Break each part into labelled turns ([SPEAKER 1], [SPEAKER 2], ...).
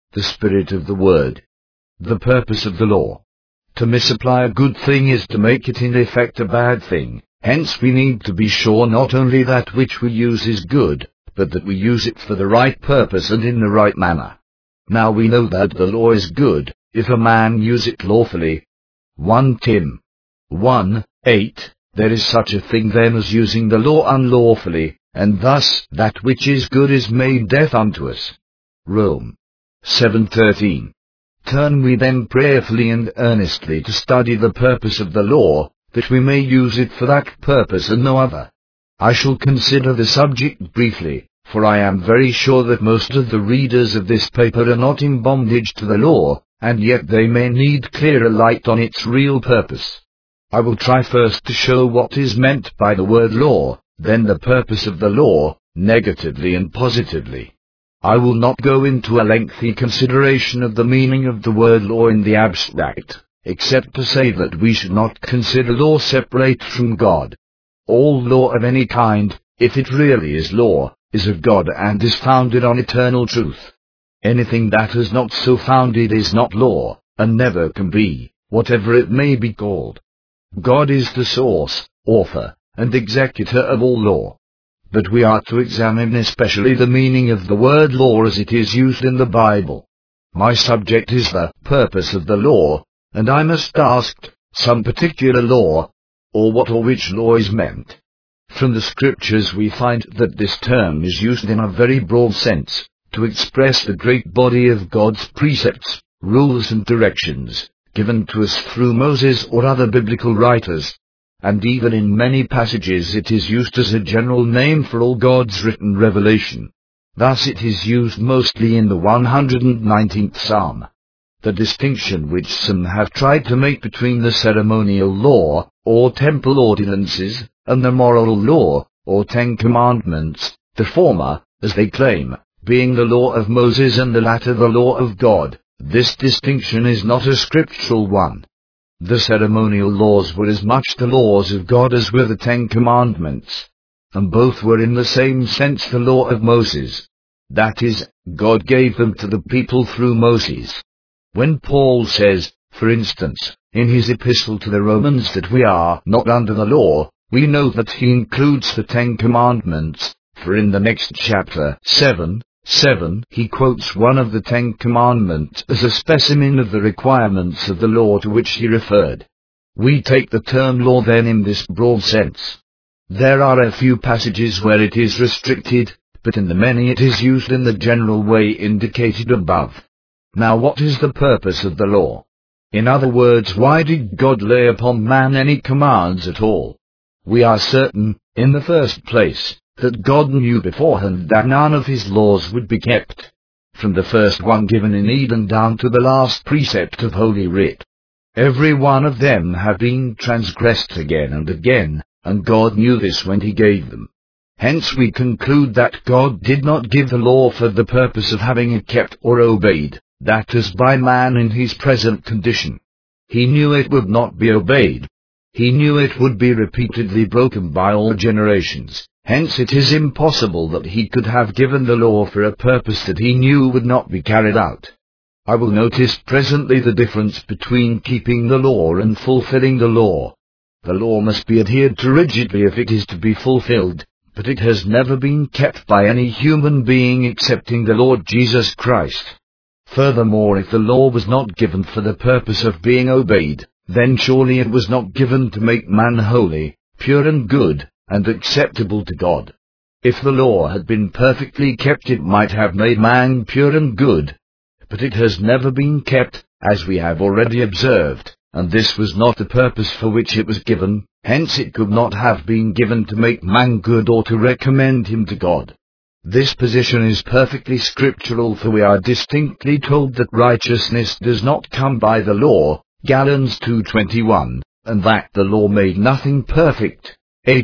[SPEAKER 1] the spirit of the word. The purpose of the law. To misapply a good thing is to make it in effect a bad thing. Hence we need to be sure not only that which we use is good, but that we use it for the right purpose and in the right manner. Now we know that the law is good, if a man use it lawfully. 1 Tim 1:8, there is such a thing then as using the law unlawfully, and thus that which is good is made death unto us. Rome 7:13. Turn we then prayerfully and earnestly to study the purpose of the law, that we may use it for that purpose and no other. I shall consider the subject briefly, for I am very sure that most of the readers of this paper are not in bondage to the law, and yet they may need clearer light on its real purpose. I will try first to show what is meant by the word law, then the purpose of the law, negatively and positively. I will not go into a lengthy consideration of the meaning of the word law in the abstract, except to say that we should not consider law separate from God. All law of any kind, if it really is law, is of God and is founded on eternal truth. Anything that is not so founded is not law, and never can be, whatever it may be called. God is the source, author, and executor of all law. But we are to examine especially the meaning of the word law as it is used in the Bible. My subject is the purpose of the law, and I must ask, some particular law, or what or which law is meant. From the Scriptures we find that this term is used in a very broad sense, to express the great body of God's precepts, rules and directions, given to us through Moses or other biblical writers. And even in many passages it is used as a general name for all God's written revelation. Thus it is used mostly in the 119th Psalm. The distinction which some have tried to make between the ceremonial law, or temple ordinances, and the moral law, or 10 Commandments, the former, as they claim, being the law of Moses and the latter the law of God, this distinction is not a scriptural one. The ceremonial laws were as much the laws of God as were the 10 Commandments, and both were in the same sense the law of Moses. That is, God gave them to the people through Moses. When Paul says, for instance, in his epistle to the Romans that we are not under the law, we know that he includes the 10 Commandments, for in the next chapter, 7:7, he quotes one of the 10 Commandments as a specimen of the requirements of the law to which he referred. We take the term law then in this broad sense. There are a few passages where it is restricted, but in the many it is used in the general way indicated above. Now what is the purpose of the law? In other words, why did God lay upon man any commands at all? We are certain, in the first place, that God knew beforehand that none of his laws would be kept, from the first one given in Eden down to the last precept of Holy Writ. Every one of them have been transgressed again and again, and God knew this when he gave them. Hence we conclude that God did not give the law for the purpose of having it kept or obeyed, that is by man in his present condition. He knew it would not be obeyed. He knew it would be repeatedly broken by all generations. Hence it is impossible that he could have given the law for a purpose that he knew would not be carried out. I will notice presently the difference between keeping the law and fulfilling the law. The law must be adhered to rigidly if it is to be fulfilled, but it has never been kept by any human being excepting the Lord Jesus Christ. Furthermore, if the law was not given for the purpose of being obeyed, then surely it was not given to make man holy, pure and good, and acceptable to God. If the law had been perfectly kept, it might have made man pure and good. But it has never been kept, as we have already observed, and this was not the purpose for which it was given, hence it could not have been given to make man good or to recommend him to God. This position is perfectly scriptural, for we are distinctly told that righteousness does not come by the law, Galatians 2:21, and that the law made nothing perfect, Heb.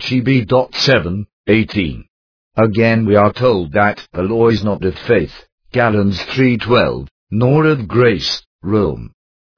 [SPEAKER 1] 7:18. Again we are told that the law is not of faith, Galatians 3:12, nor of grace, Rome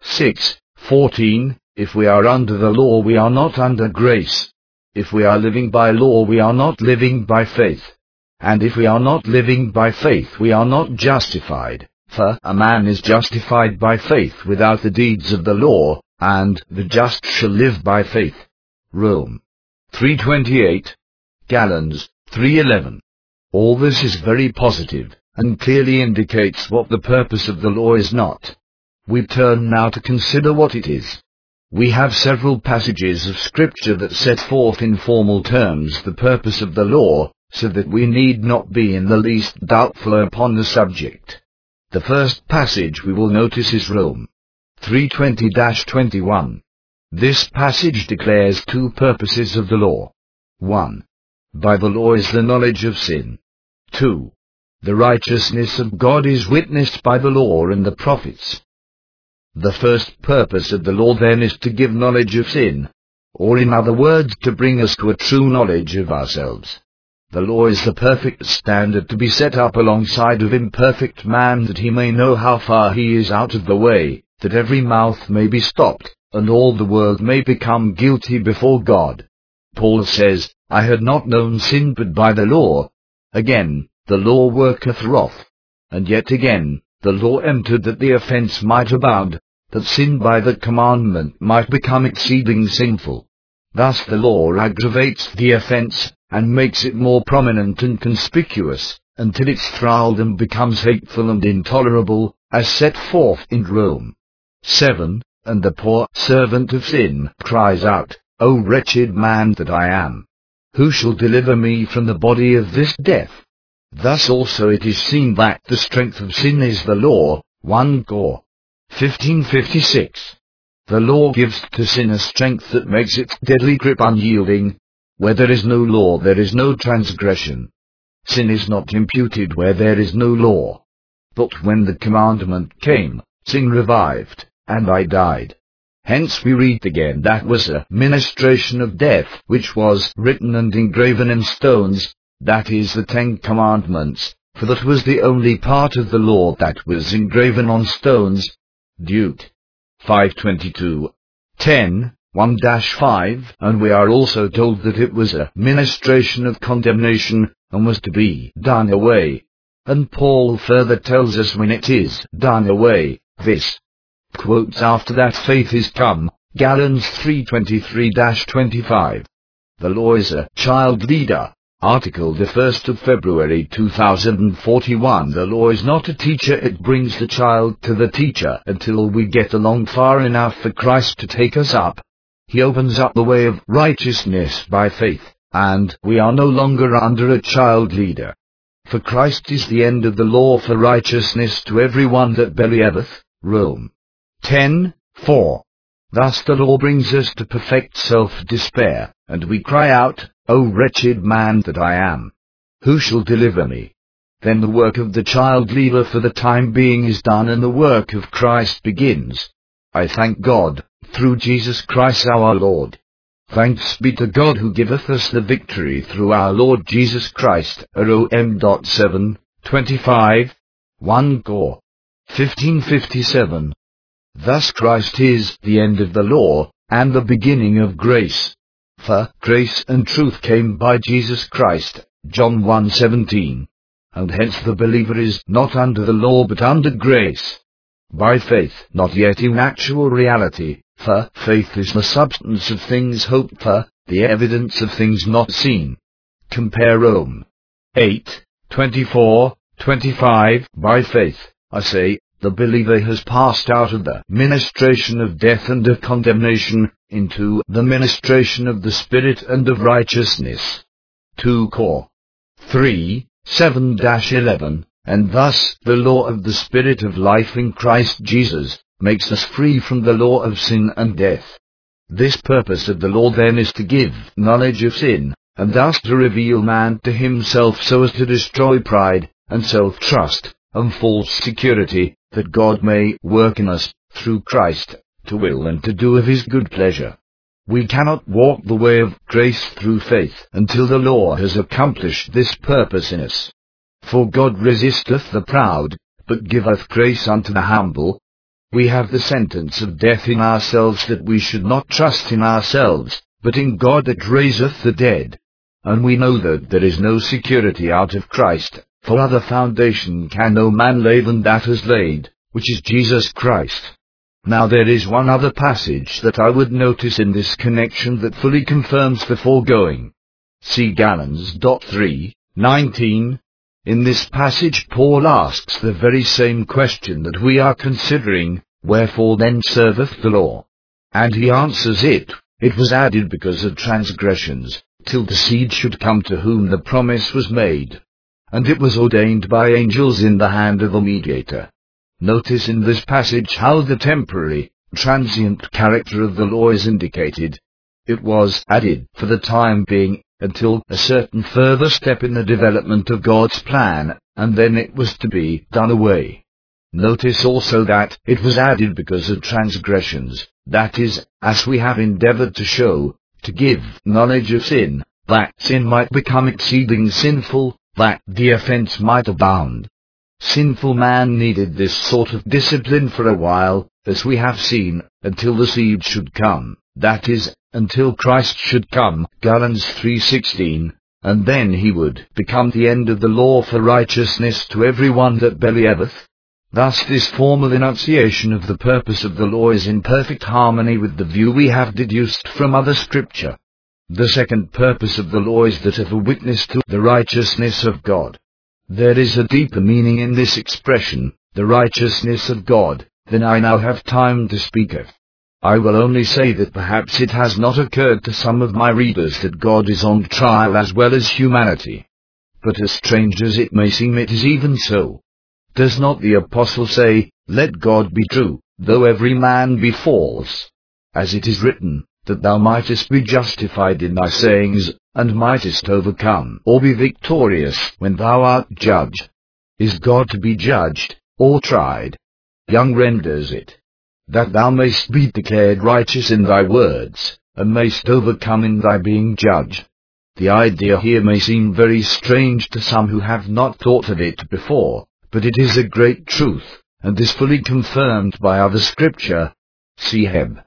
[SPEAKER 1] 6:14. If we are under the law, we are not under grace. If we are living by law, we are not living by faith. And if we are not living by faith, we are not justified. For a man is justified by faith without the deeds of the law, and the just shall live by faith. Rome 3:28, Galatians 3:11. All this is very positive, and clearly indicates what the purpose of the law is not. We turn now to consider what it is. We have several passages of Scripture that set forth in formal terms the purpose of the law, so that we need not be in the least doubtful upon the subject. The first passage we will notice is Rome 3:20-21. This passage declares two purposes of the law. 1. By the law is the knowledge of sin. 2. The righteousness of God is witnessed by the law and the prophets. The first purpose of the law then is to give knowledge of sin, or in other words to bring us to a true knowledge of ourselves. The law is the perfect standard to be set up alongside of imperfect man, that he may know how far he is out of the way, that every mouth may be stopped, and all the world may become guilty before God. Paul says, I had not known sin but by the law. Again, the law worketh wrath. And yet again, the law entered that the offence might abound, that sin by the commandment might become exceeding sinful. Thus the law aggravates the offence, and makes it more prominent and conspicuous, until its thraldom becomes hateful and intolerable, as set forth in Rome 7, and the poor servant of sin cries out, O wretched man that I am! Who shall deliver me from the body of this death? Thus also it is seen that the strength of sin is the law. 1 Cor 15:56. The law gives to sin a strength that makes its deadly grip unyielding. Where there is no law there is no transgression. Sin is not imputed where there is no law. But when the commandment came, sin revived, and I died. Hence we read again that was a ministration of death, which was written and engraven in stones, that is the 10 Commandments, for that was the only part of the law that was engraven on stones. Deut. 5:22. 10, 1-5, and we are also told that it was a ministration of condemnation, and was to be done away. And Paul further tells us when it is done away, this. Quotes after that faith is come, Galatians 3:23-25. The law is a child leader. Article the 1st of February 2041. The law is not a teacher, it brings the child to the teacher until we get along far enough for Christ to take us up. He opens up the way of righteousness by faith, and we are no longer under a child leader. For Christ is the end of the law for righteousness to every one that believeth. Rome 10:4. Thus the law brings us to perfect self-despair, and we cry out, O wretched man that I am! Who shall deliver me? Then the work of the child leader for the time being is done, and the work of Christ begins. I thank God, through Jesus Christ our Lord. Thanks be to God who giveth us the victory through our Lord Jesus Christ. Rom 7:25, 1 Cor 15:57. Thus Christ is the end of the law, and the beginning of grace. For grace and truth came by Jesus Christ, John 1:17. And hence the believer is not under the law but under grace. By faith, not yet in actual reality, for faith is the substance of things hoped for, the evidence of things not seen. Compare Rome 8:24-25. By faith, I say, the believer has passed out of the ministration of death and of condemnation, into the ministration of the Spirit and of righteousness. 2 Cor 3:7-11. And thus the law of the Spirit of life in Christ Jesus makes us free from the law of sin and death. This purpose of the law then is to give knowledge of sin, and thus to reveal man to himself so as to destroy pride and self-trust and false security, that God may work in us, through Christ, to will and to do of his good pleasure. We cannot walk the way of grace through faith until the law has accomplished this purpose in us. For God resisteth the proud, but giveth grace unto the humble. We have the sentence of death in ourselves, that we should not trust in ourselves, but in God that raiseth the dead. And we know that there is no security out of Christ, For other foundation can no man lay than that is laid, which is Jesus Christ. Now there is one other passage that I would notice in this connection that fully confirms the foregoing. See Galatians 3:19. In this passage Paul asks the very same question that we are considering, wherefore then serveth the law? And he answers it was added because of transgressions, till the seed should come to whom the promise was made. And it was ordained by angels in the hand of a mediator. Notice in this passage how the temporary, transient character of the law is indicated. It was added for the time being, until a certain further step in the development of God's plan, and then it was to be done away. Notice also that it was added because of transgressions, that is, as we have endeavored to show, to give knowledge of sin, that sin might become exceeding sinful, that the offense might abound. Sinful man needed this sort of discipline for a while, as we have seen, until the seed should come, that is, until Christ should come, Galatians 3:16, and then he would become the end of the law for righteousness to every one that believeth. Thus this formal enunciation of the purpose of the law is in perfect harmony with the view we have deduced from other scripture. The second purpose of the law is that of a witness to the righteousness of God. There is a deeper meaning in this expression, the righteousness of God, than I now have time to speak of. I will only say that perhaps it has not occurred to some of my readers that God is on trial as well as humanity. But as strange as it may seem, it is even so. Does not the apostle say, "Let God be true, though every man be false"? As it is written, that thou mightest be justified in thy sayings, and mightest overcome or be victorious when thou art judged. Is God to be judged, or tried? Young renders it, that thou mayst be declared righteous in thy words, and mayst overcome in thy being judged. The idea here may seem very strange to some who have not thought of it before, but it is a great truth, and is fully confirmed by other scripture. See Heb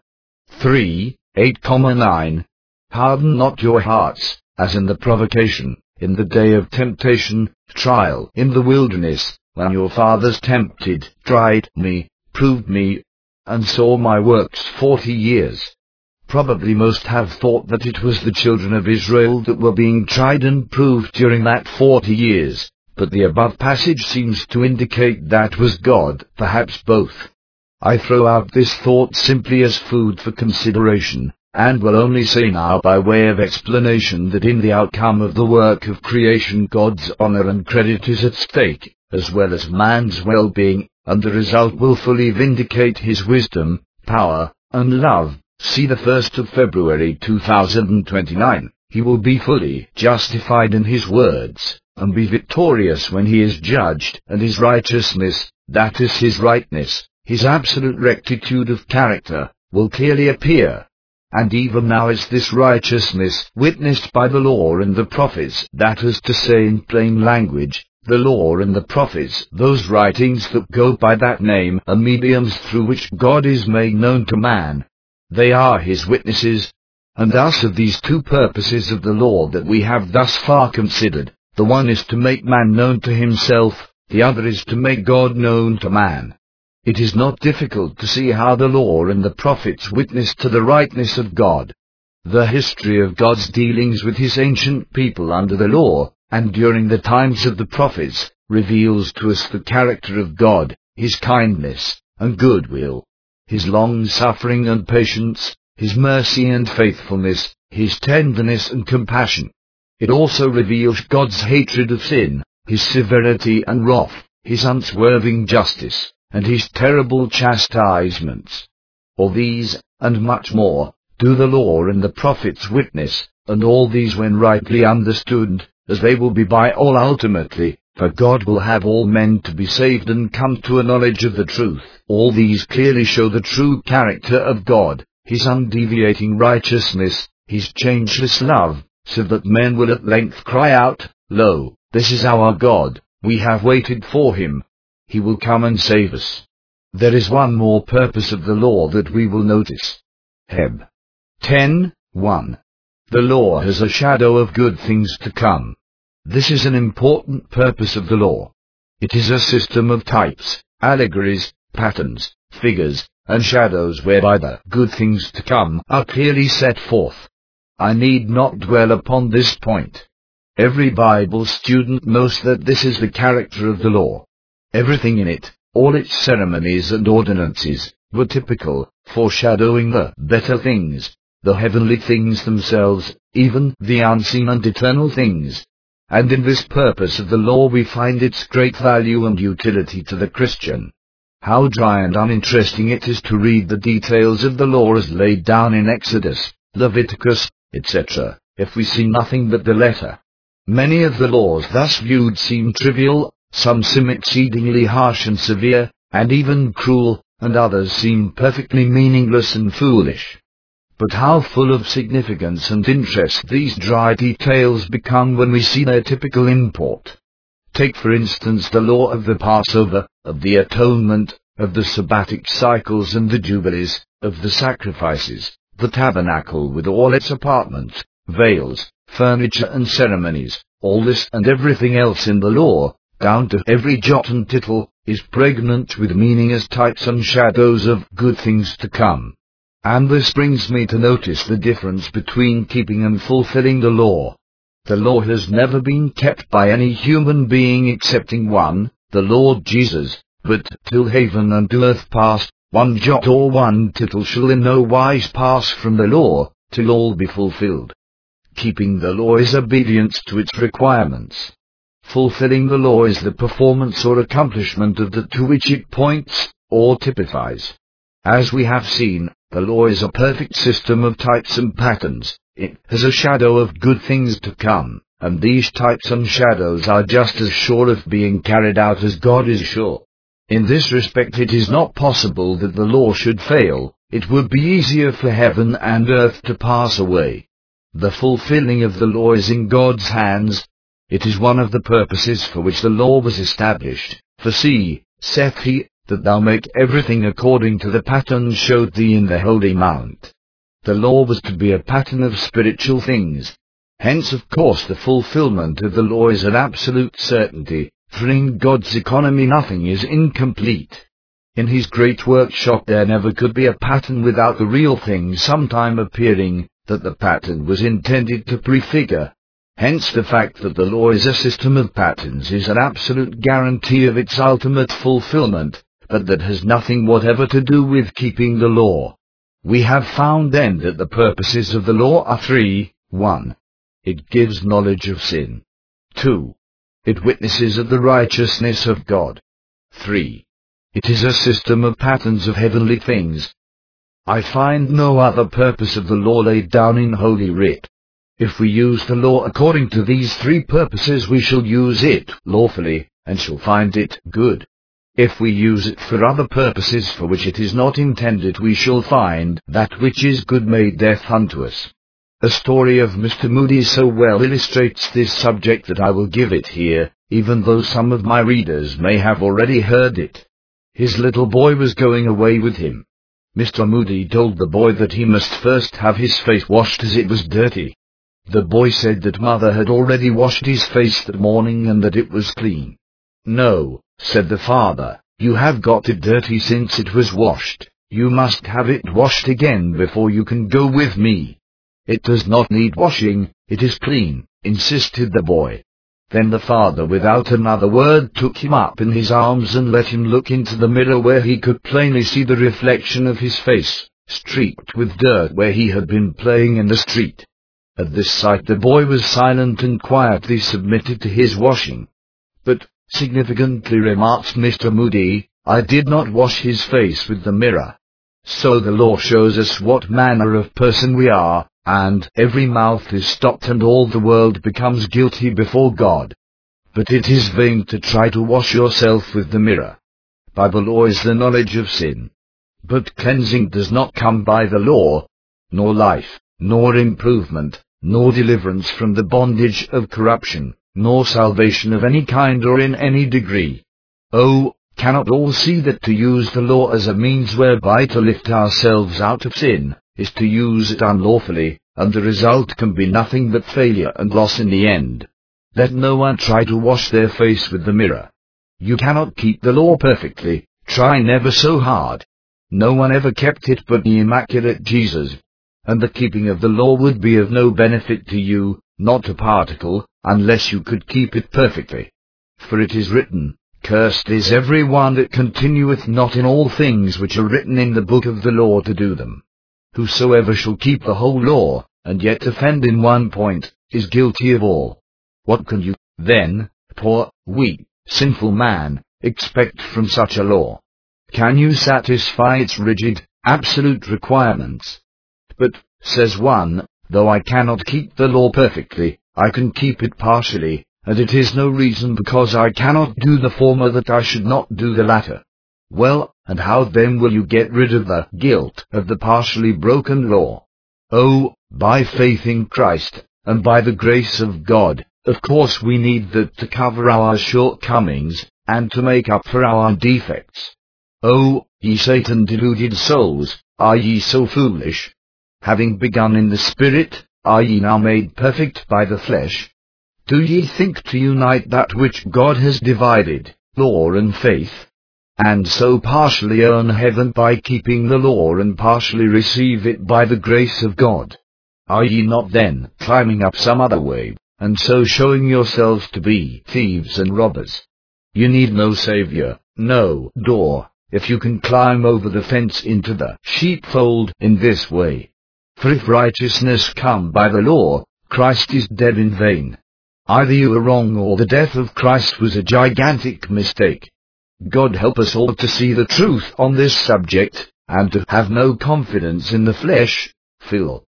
[SPEAKER 1] 3:8-9. Harden not your hearts, as in the provocation, in the day of temptation, trial, in the wilderness, when your fathers tempted, tried me, proved me, and saw my works 40 years. Probably most have thought that it was the children of Israel that were being tried and proved during that 40 years, but the above passage seems to indicate that was God, perhaps both. I throw out this thought simply as food for consideration, and will only say now by way of explanation that in the outcome of the work of creation God's honor and credit is at stake, as well as man's well-being, and the result will fully vindicate his wisdom, power, and love. See the 1st of February 2029. He will be fully justified in his words, and be victorious when he is judged, and his righteousness, that is his rightness, his absolute rectitude of character, will clearly appear. And even now is this righteousness witnessed by the law and the prophets, that is to say in plain language, the law and the prophets, those writings that go by that name, are mediums through which God is made known to man. They are his witnesses. And thus of these two purposes of the law that we have thus far considered, the one is to make man known to himself, the other is to make God known to man. It is not difficult to see how the law and the prophets witness to the rightness of God. The history of God's dealings with his ancient people under the law, and during the times of the prophets, reveals to us the character of God, his kindness and goodwill, his long-suffering and patience, his mercy and faithfulness, his tenderness and compassion. It also reveals God's hatred of sin, his severity and wrath, his unswerving justice, and his terrible chastisements. All these, and much more, do the law and the prophets witness, and all these when rightly understood, as they will be by all ultimately, for God will have all men to be saved and come to a knowledge of the truth. All these clearly show the true character of God, his undeviating righteousness, his changeless love, so that men will at length cry out, "Lo, this is our God, we have waited for him. He will come and save us." There is one more purpose of the law that we will notice. Heb 10:1. The law has a shadow of good things to come. This is an important purpose of the law. It is a system of types, allegories, patterns, figures, and shadows whereby the good things to come are clearly set forth. I need not dwell upon this point. Every Bible student knows that this is the character of the law. Everything in it, all its ceremonies and ordinances, were typical, foreshadowing the better things, the heavenly things themselves, even the unseen and eternal things. And in this purpose of the law we find its great value and utility to the Christian. How dry and uninteresting it is to read the details of the law as laid down in Exodus, Leviticus, etc., if we see nothing but the letter. Many of the laws thus viewed seem trivial, some seem exceedingly harsh and severe, and even cruel, and others seem perfectly meaningless and foolish. But how full of significance and interest these dry details become when we see their typical import. Take for instance the law of the Passover, of the atonement, of the sabbatic cycles and the jubilees, of the sacrifices, the tabernacle with all its apartments, veils, furniture and ceremonies. All this and everything else in the law, down to every jot and tittle, is pregnant with meaning as types and shadows of good things to come. And this brings me to notice the difference between keeping and fulfilling the law. The law has never been kept by any human being excepting one, the Lord Jesus, but till heaven and earth pass, one jot or one tittle shall in no wise pass from the law, till all be fulfilled. Keeping the law is obedience to its requirements. Fulfilling the law is the performance or accomplishment of that to which it points, or typifies. As we have seen, the law is a perfect system of types and patterns. It has a shadow of good things to come, and these types and shadows are just as sure of being carried out as God is sure. In this respect it is not possible that the law should fail. It would be easier for heaven and earth to pass away. The fulfilling of the law is in God's hands. It is one of the purposes for which the law was established. For see, saith he, that thou make everything according to the pattern showed thee in the holy mount. The law was to be a pattern of spiritual things. Hence of course the fulfillment of the law is an absolute certainty, for in God's economy nothing is incomplete. In his great workshop there never could be a pattern without the real thing sometime appearing, that the pattern was intended to prefigure. Hence the fact that the law is a system of patterns is an absolute guarantee of its ultimate fulfillment, but that has nothing whatever to do with keeping the law. We have found then that the purposes of the law are three. 1. It gives knowledge of sin. 2. It witnesses of the righteousness of God. 3. It is a system of patterns of heavenly things. I find no other purpose of the law laid down in Holy Writ. If we use the law according to these three purposes we shall use it lawfully, and shall find it good. If we use it for other purposes for which it is not intended we shall find that which is good made death unto us. A story of Mr. Moody so well illustrates this subject that I will give it here, even though some of my readers may have already heard it. His little boy was going away with him. Mr. Moody told the boy that he must first have his face washed as it was dirty. The boy said that mother had already washed his face that morning and that it was clean. No, said the father, you have got it dirty since it was washed. You must have it washed again before you can go with me. It does not need washing, it is clean, insisted the boy. Then the father without another word took him up in his arms and let him look into the mirror where he could plainly see the reflection of his face, streaked with dirt where he had been playing in the street. At this sight the boy was silent and quietly submitted to his washing. But, significantly remarks Mr. Moody, I did not wash his face with the mirror. So the law shows us what manner of person we are, and every mouth is stopped and all the world becomes guilty before God. But it is vain to try to wash yourself with the mirror. By the law is the knowledge of sin. But cleansing does not come by the law, nor life, nor improvement, nor deliverance from the bondage of corruption, nor salvation of any kind or in any degree. Oh, cannot all see that to use the law as a means whereby to lift ourselves out of sin, is to use it unlawfully, and the result can be nothing but failure and loss in the end. Let no one try to wash their face with the mirror. You cannot keep the law perfectly, try never so hard. No one ever kept it but the immaculate Jesus. And the keeping of the law would be of no benefit to you, not a particle, unless you could keep it perfectly. For it is written, Cursed is every one that continueth not in all things which are written in the book of the law to do them. Whosoever shall keep the whole law, and yet offend in one point, is guilty of all. What can you, then, poor, weak, sinful man, expect from such a law? Can you satisfy its rigid, absolute requirements? But, says one, though I cannot keep the law perfectly, I can keep it partially, and it is no reason because I cannot do the former that I should not do the latter. Well, and how then will you get rid of the guilt of the partially broken law? Oh, by faith in Christ, and by the grace of God. Of course we need that to cover our shortcomings, and to make up for our defects. Oh, ye Satan-deluded souls, are ye so foolish? Having begun in the Spirit, are ye now made perfect by the flesh? Do ye think to unite that which God has divided, law and faith, and so partially earn heaven by keeping the law and partially receive it by the grace of God? Are ye not then climbing up some other way, and so showing yourselves to be thieves and robbers? You need no Saviour, no door, if you can climb over the fence into the sheepfold in this way. For if righteousness come by the law, Christ is dead in vain. Either you are wrong or the death of Christ was a gigantic mistake. God help us all to see the truth on this subject, and to have no confidence in the flesh. Phil.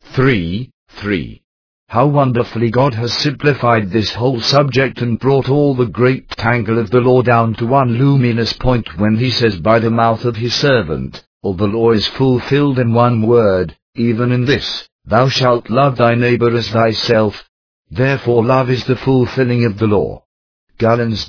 [SPEAKER 1] 3:3. How wonderfully God has simplified this whole subject and brought all the great tangle of the law down to one luminous point when he says by the mouth of his servant, all the law is fulfilled in one word, even in this, thou shalt love thy neighbor as thyself. Therefore love is the fulfilling of the law. Galatians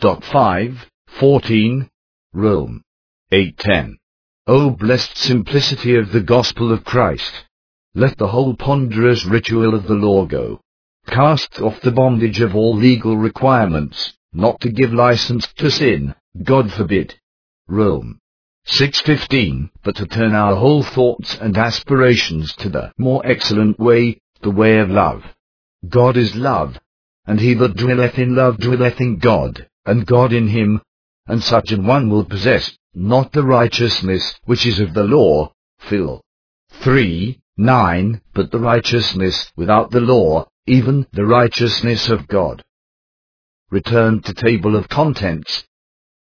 [SPEAKER 1] 5:14, Rome 8:10. O blessed simplicity of the gospel of Christ! Let the whole ponderous ritual of the law go. Cast off the bondage of all legal requirements, not to give license to sin, God forbid. Rome 6:15, but to turn our whole thoughts and aspirations to the more excellent way, the way of love. God is love, and he that dwelleth in love dwelleth in God, and God in him, and such an one will possess, not the righteousness which is of the law, Phil. 3:9, but the righteousness without the law, even the righteousness of God. Return to table of contents.